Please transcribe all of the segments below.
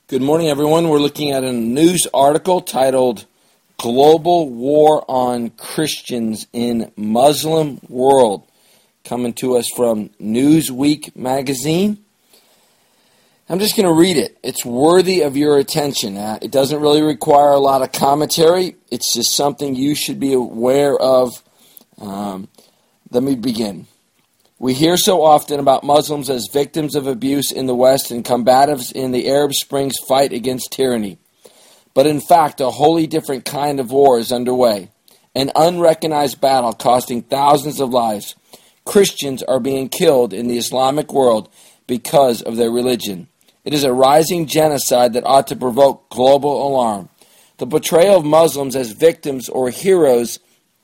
Good morning, everyone. We're looking at a news article titled Global War on Christians in Muslim World, coming to us from Newsweek magazine. I'm just going to read it. It's worthy of your attention. It doesn't really require a lot of commentary. It's just something you should be aware of. Let me begin. We hear so often about Muslims as victims of abuse in the West and combatives in the Arab Spring's fight against tyranny. But in fact, a wholly different kind of war is underway. An unrecognized battle costing thousands of lives. Christians are being killed in the Islamic world because of their religion. It is a rising genocide that ought to provoke global alarm. The portrayal of Muslims as victims or heroes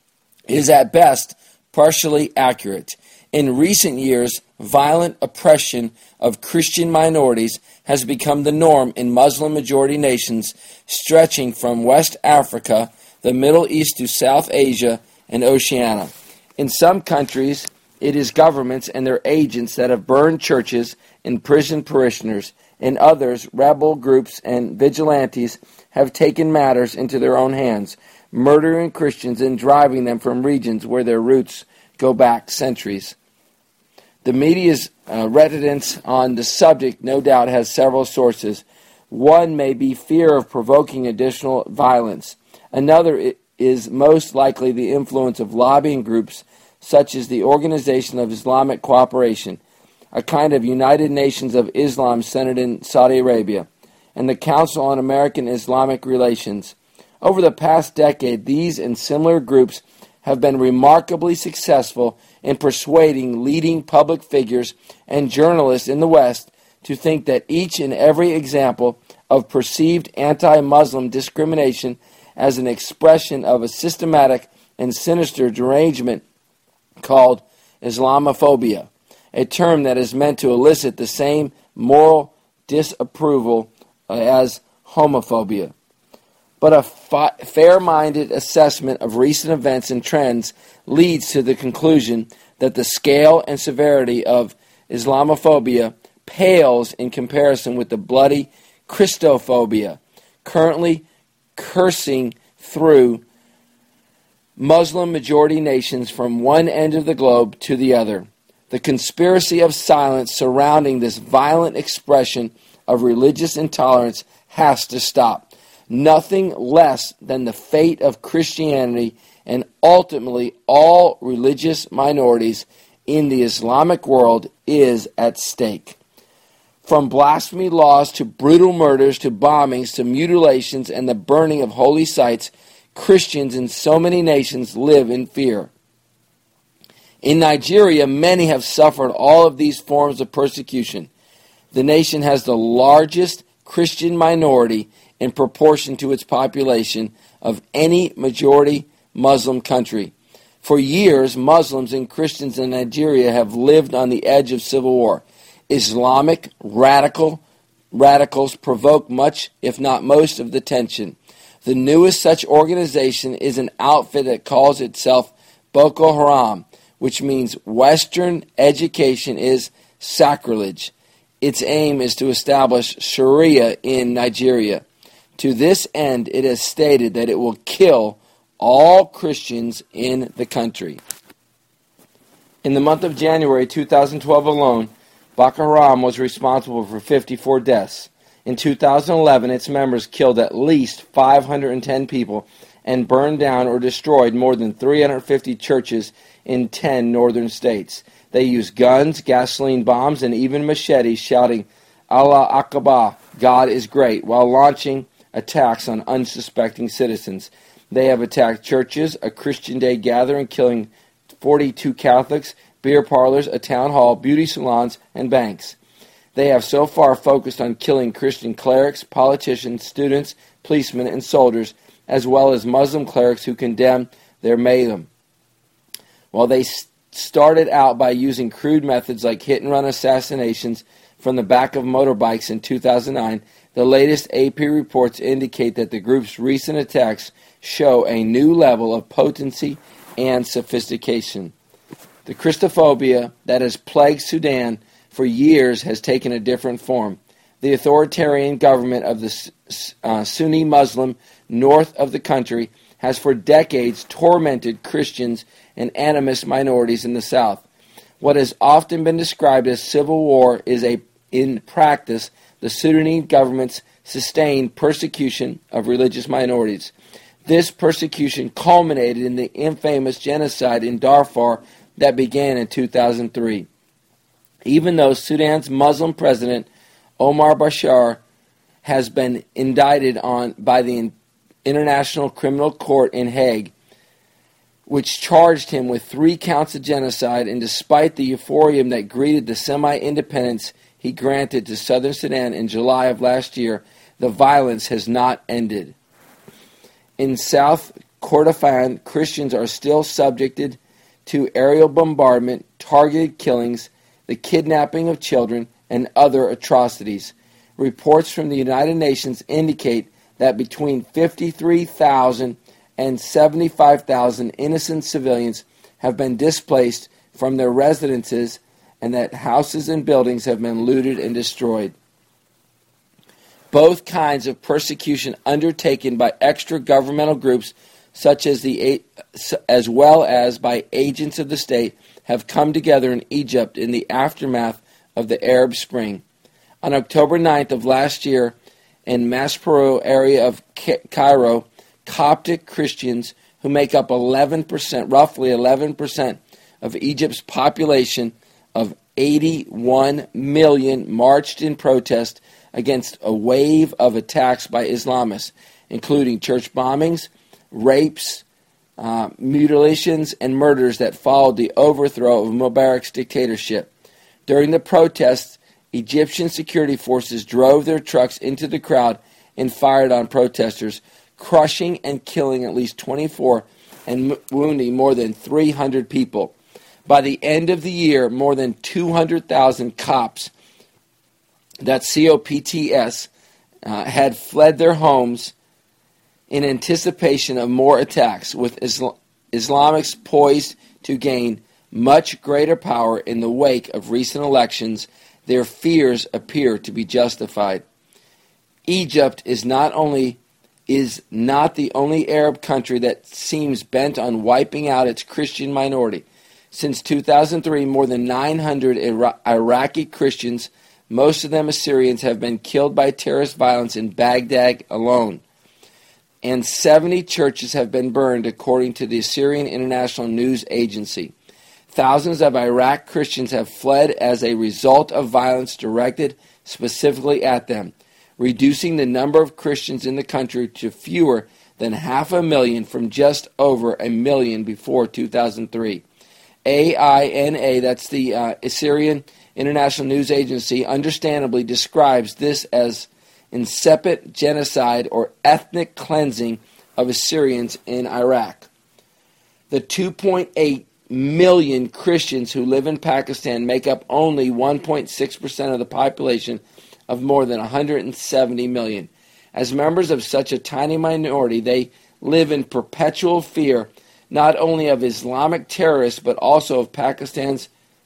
is at best partially accurate. In recent years, violent oppression of Christian minorities has become the norm in Muslim-majority nations stretching from West Africa, the Middle East to South Asia, and Oceania. In some countries, it is governments and their agents that have burned churches and imprisoned parishioners. In others, rebel groups and vigilantes have taken matters into their own hands, murdering Christians and driving them from regions where their roots go back centuries. The media's reticence on the subject no doubt has several sources. One may be fear of provoking additional violence. Another is most likely the influence of lobbying groups such as the Organization of Islamic Cooperation, a kind of United Nations of Islam centered in Saudi Arabia, and the Council on American Islamic Relations. Over the past decade, these and similar groups have been remarkably successful in persuading leading public figures and journalists in the West to think that each and every example of perceived anti-Muslim discrimination as an expression of a systematic and sinister derangement called Islamophobia, a term that is meant to elicit the same moral disapproval as homophobia. But a fair-minded assessment of recent events and trends leads to the conclusion that the scale and severity of Islamophobia pales in comparison with the bloody Christophobia currently coursing through Muslim-majority nations from one end of the globe to the other. The conspiracy of silence surrounding this violent expression of religious intolerance has to stop. Nothing less than the fate of Christianity and ultimately all religious minorities in the Islamic world is at stake. From blasphemy laws to brutal murders to bombings to mutilations and the burning of holy sites, Christians in so many nations live in fear. In Nigeria, many have suffered all of these forms of persecution. The nation has the largest Christian minority in proportion to its population of any majority Muslim country. For years, Muslims and Christians in Nigeria have lived on the edge of civil war. Islamic radicals provoke much, if not most, of the tension. The newest such organization is an outfit that calls itself Boko Haram, which means Western education is sacrilege. Its aim is to establish Sharia in Nigeria. To this end, it has stated that it will kill all Christians in the country. In the month of January 2012 alone, Boko Haram was responsible for 54 deaths. In 2011, its members killed at least 510 people and burned down or destroyed more than 350 churches in 10 northern states. They used guns, gasoline bombs, and even machetes, shouting, Allah Akbar, God is great, while launching attacks on unsuspecting citizens. They have attacked churches, a Christian Day gathering, killing 42 Catholics, beer parlors, a town hall, beauty salons, and banks. They have so far focused on killing Christian clerics, politicians, students, policemen, and soldiers, as well as Muslim clerics who condemn their mayhem. While they started out by using crude methods like hit-and-run assassinations from the back of motorbikes in 2009, the latest AP reports indicate that the group's recent attacks show a new level of potency and sophistication. The Christophobia that has plagued Sudan for years has taken a different form. the authoritarian government of the Sunni Muslim north of the country has for decades tormented Christians and animist minorities in the south. What has often been described as civil war is in practice the Sudanese government's sustained persecution of religious minorities. This persecution culminated in the infamous genocide in Darfur that began in 2003. Even though Sudan's Muslim president Omar Bashir has been indicted by the International Criminal Court in Hague, which charged him with 3 counts of genocide, and despite the euphoria that greeted the semi-independence he granted to southern Sudan in July of last year, the violence has not ended. In South Kordofan, Christians are still subjected to aerial bombardment, targeted killings, the kidnapping of children, and other atrocities. Reports from the United Nations indicate that between 53,000 and 75,000 innocent civilians have been displaced from their residences and that houses and buildings have been looted and destroyed. Both kinds of persecution undertaken by extra-governmental groups such as well as by agents of the state have come together in Egypt in the aftermath of the Arab Spring. On October 9th of last year, in Maspero area of Cairo, Coptic Christians, who make up roughly 11% of Egypt's population of 81 million, marched in protest against a wave of attacks by Islamists, including church bombings, rapes, mutilations, and murders that followed the overthrow of Mubarak's dictatorship. During the protests, Egyptian security forces drove their trucks into the crowd and fired on protesters, crushing and killing at least 24 and wounding more than 300 people. By the end of the year, more than 200,000 Copts, that's COPTS, had fled their homes in anticipation of more attacks, with Islamists poised to gain much greater power in the wake of recent elections. Their fears appear to be justified. Egypt is not the only Arab country that seems bent on wiping out its Christian minority. Since 2003, more than 900 Iraqi Christians, most of them Assyrians, have been killed by terrorist violence in Baghdad alone. And 70 churches have been burned, according to the Assyrian International News Agency. Thousands of Iraq Christians have fled as a result of violence directed specifically at them, reducing the number of Christians in the country to fewer than 500,000 from just over 1 million before 2003. AINA, that's the Assyrian International News Agency, understandably describes this as incipient genocide or ethnic cleansing of Assyrians in Iraq. The 2.8 million Christians who live in Pakistan make up only 1.6% of the population of more than 170 million. As members of such a tiny minority, they live in perpetual fear not only of Islamic terrorists but also of Pakistan's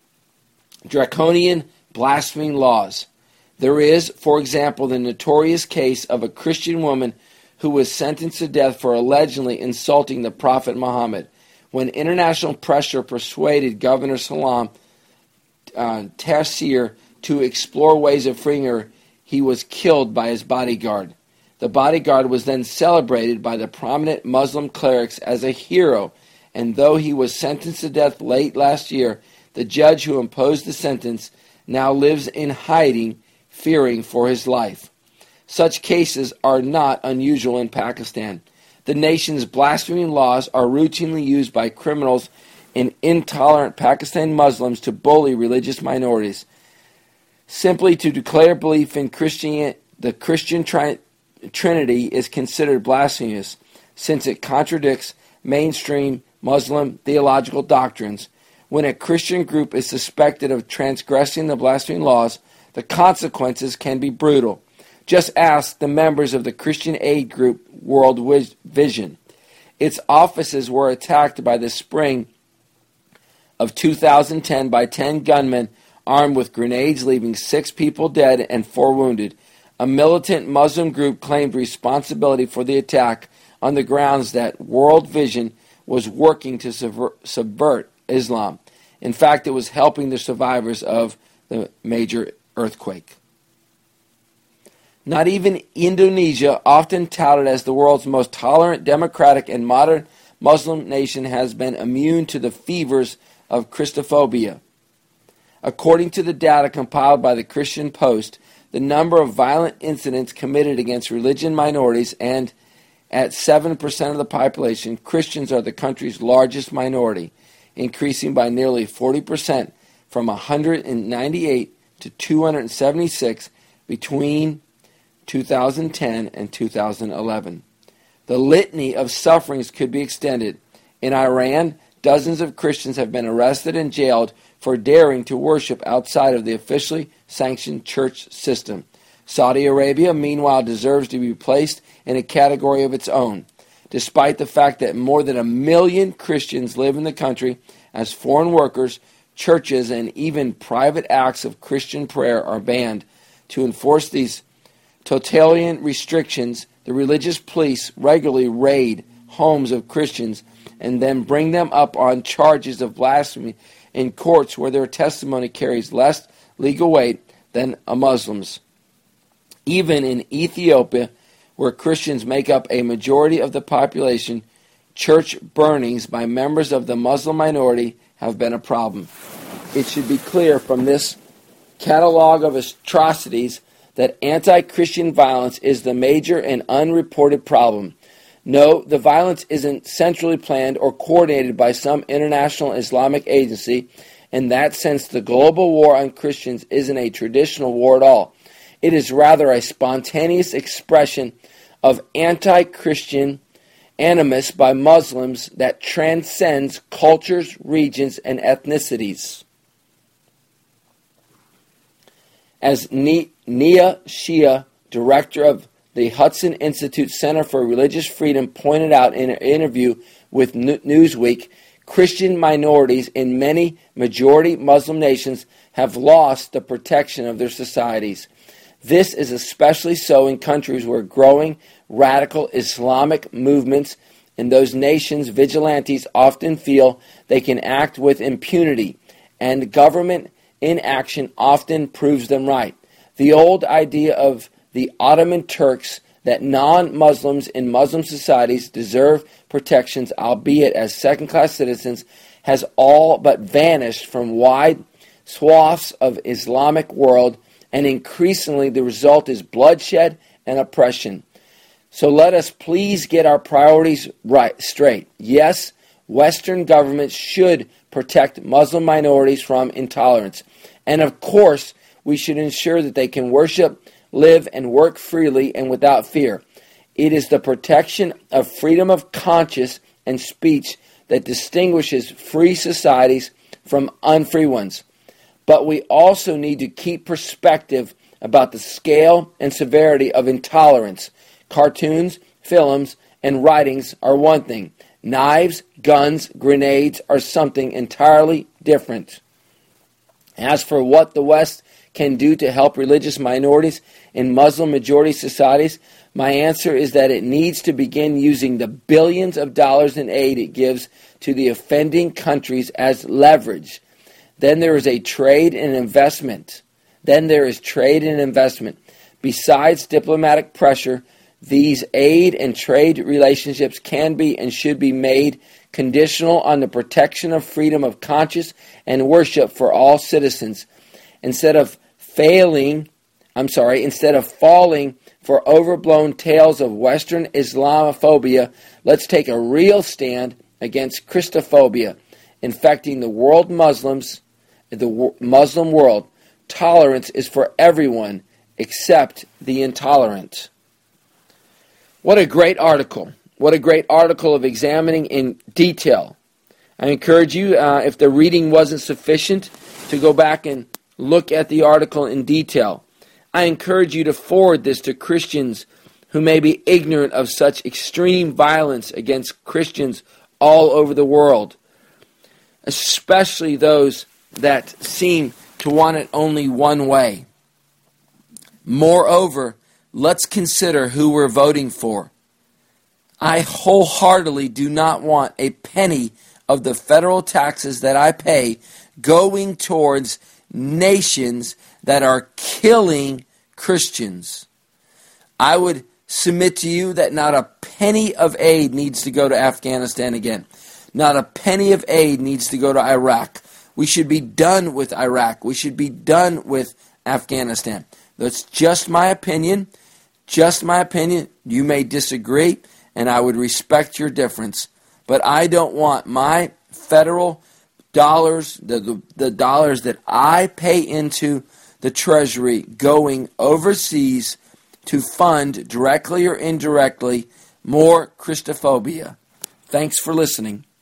draconian blasphemy laws. There is, for example, the notorious case of a Christian woman who was sentenced to death for allegedly insulting the Prophet Muhammad. When international pressure persuaded Governor Salam Taseer to explore ways of freeing her, he was killed by his bodyguard. The bodyguard was then celebrated by the prominent Muslim clerics as a hero, and though he was sentenced to death late last year, the judge who imposed the sentence now lives in hiding, fearing for his life. Such cases are not unusual in Pakistan. The nation's blasphemy laws are routinely used by criminals and intolerant Pakistan Muslims to bully religious minorities. Simply to declare belief in the Christian Trinity is considered blasphemous, since it contradicts mainstream Muslim theological doctrines. When a Christian group is suspected of transgressing the blasphemy laws, the consequences can be brutal. Just ask the members of the Christian aid group World Vision. Its offices were attacked by the spring of 2010 by 10 gunmen armed with grenades, leaving 6 people dead and 4 wounded. A militant Muslim group claimed responsibility for the attack on the grounds that World Vision was working to subvert Islam. In fact, it was helping the survivors of the major earthquake. Not even Indonesia, often touted as the world's most tolerant, democratic, and modern Muslim nation, has been immune to the fevers of Christophobia. According to the data compiled by the Christian Post, the number of violent incidents committed against religion minorities, and at 7% of the population, Christians are the country's largest minority, increasing by nearly 40% from 198 to 276 between 2010 and 2011. The litany of sufferings could be extended. In Iran, dozens of Christians have been arrested and jailed for daring to worship outside of the officially sanctioned church system. Saudi Arabia, meanwhile, deserves to be placed in a category of its own, despite the fact that more than 1 million Christians live in the country as foreign workers. Churches and even private acts of Christian prayer are banned. To enforce these totalitarian restrictions, the religious police regularly raid homes of Christians and then bring them up on charges of blasphemy in courts where their testimony carries less legal weight than a Muslim's. Even in Ethiopia, where Christians make up a majority of the population, church burnings by members of the Muslim minority have been a problem. It should be clear from this catalog of atrocities that anti-Christian violence is the major and unreported problem. No, the violence isn't centrally planned or coordinated by some international Islamic agency. In that sense, the global war on Christians isn't a traditional war at all. It is rather a spontaneous expression of anti-Christian animus by Muslims that transcends cultures, regions, and ethnicities. As Nia Shia, director of the Hudson Institute Center for Religious Freedom, pointed out in an interview with Newsweek, Christian minorities in many majority Muslim nations have lost the protection of their societies. This is especially so in countries where growing radical Islamic movements in those nations, vigilantes often feel they can act with impunity, and government inaction often proves them right. The old idea of the Ottoman Turks that non-Muslims in Muslim societies deserve protections, albeit as second-class citizens, has all but vanished from wide swaths of Islamic world, and increasingly the result is bloodshed and oppression. So let us please get our priorities straight. Yes, Western governments should protect Muslim minorities from intolerance. And of course, we should ensure that they can worship, live, and work freely and without fear. It is the protection of freedom of conscience and speech that distinguishes free societies from unfree ones. But we also need to keep perspective about the scale and severity of intolerance. Cartoons, films, and writings are one thing. Knives, guns, grenades are something entirely different. As for what the West can do to help religious minorities in Muslim-majority societies, my answer is that it needs to begin using the billions of dollars in aid it gives to the offending countries as leverage. Then there is trade and investment. Besides diplomatic pressure, these aid and trade relationships can be and should be made conditional on the protection of freedom of conscience and worship for all citizens. Instead of falling for overblown tales of Western Islamophobia, let's take a real stand against Christophobia, infecting the Muslim world. Tolerance is for everyone except the intolerant. What a great article. What a great article of examining in detail. I encourage you, if the reading wasn't sufficient, to go back and look at the article in detail. I encourage you to forward this to Christians who may be ignorant of such extreme violence against Christians all over the world, especially those that seem to want it only one way. Moreover, let's consider who we're voting for. I wholeheartedly do not want a penny of the federal taxes that I pay going towards nations that are killing Christians. I would submit to you that not a penny of aid needs to go to Afghanistan again. Not a penny of aid needs to go to Iraq. We should be done with Iraq. We should be done with Afghanistan. That's just my opinion. Just my opinion. You may disagree, and I would respect your difference. But I don't want my federal dollars, the dollars that I pay into the Treasury, going overseas to fund, directly or indirectly, more Christophobia. Thanks for listening.